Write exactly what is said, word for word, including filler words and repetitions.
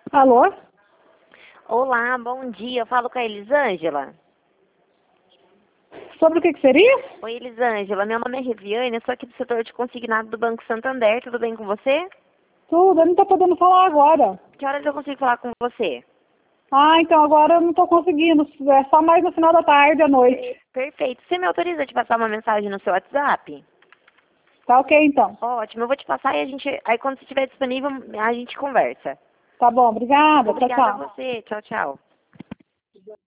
Alô? Olá, bom dia. Eu falo com a Elisângela. Sobre o que que seria? Oi, Elisângela. Meu nome é Reviane, eu sou aqui do setor de consignado do Banco Santander. Tudo bem com você? Tudo, eu não tô podendo falar agora. Que horas eu consigo falar com você? Ah, então agora eu não tô conseguindo. É só mais no final da tarde, à noite. Perfeito. Você me autoriza de passar uma mensagem no seu WhatsApp? Tá ok, então. Ótimo, eu vou te passar e a gente, aí quando você estiver disponível, a gente conversa. Tá bom, obrigada. Tchau, Obrigada a tchau. você. Tchau, tchau.